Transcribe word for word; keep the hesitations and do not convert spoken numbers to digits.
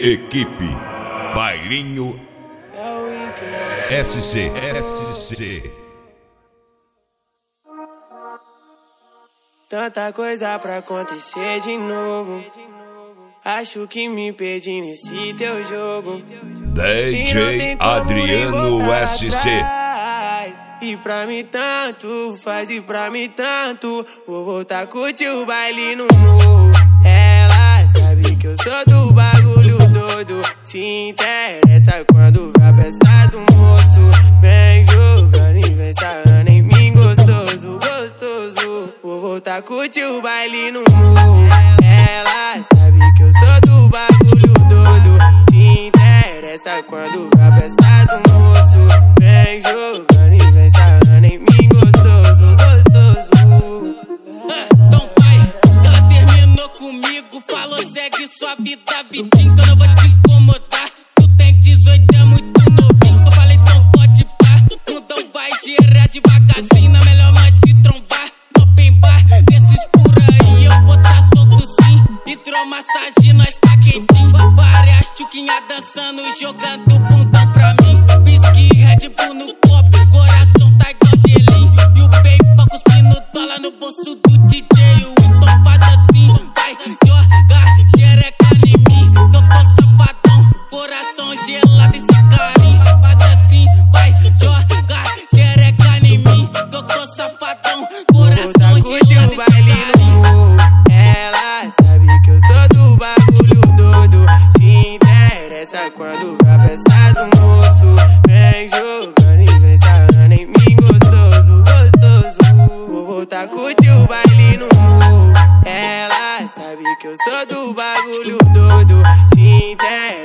Equipe Bailinho S C S C. Tanta coisa pra acontecer de novo. Acho que me perdi nesse teu jogo. D J Adriano S C. E pra mim tanto faz, e pra mim tanto. Vou voltar a curtir o baile no morro. Ela sabe que eu sou do bagulho doido. Se interessa quando vê a peça do moço. Vem jogando e vem sarrando em mim gostoso, gostoso. Vou voltar a curtir o baile no morro. Ela sabe que eu sou do bagulho doido. Se interessa quando vê a peça do moço. Vem jogando e vem sarrando em mim gostoso, gostoso. Então vai, que ela terminou comigo. Falou segue sua vida, vidinho, que eu não vou te incomodar. Tu tem dezoito, é muito novinho. Eu falei então pode pá. Então vai girar devagarzinho. Na melhor nós se trombar no open bar. Desses por aí eu vou tá solto sim. Hidromassagem nós tá quentinho. Várias tchuquinhas dançando, jogando bundão pra mim. Whisky, Red Bull no copo, coração tá igual gelinho. E o PayPal cuspindo dólar no bolso do D J. Então faz assim, vai jogar xereca em mim. Que eu tô safadão, coração gelado esse carinho. Faz assim, vai jogar xereca em mim. Que eu tô safadão, coração gelado esse carinho. Ela sabe que eu sou do bagulho doido. Se interessa quando vê a peça do moço. Vem jogando e vem sarrando em mim gostoso, gostoso. Vou voltar a curtir o baile no morro. Ela sabe que eu sou do bagulho doido. Se interessa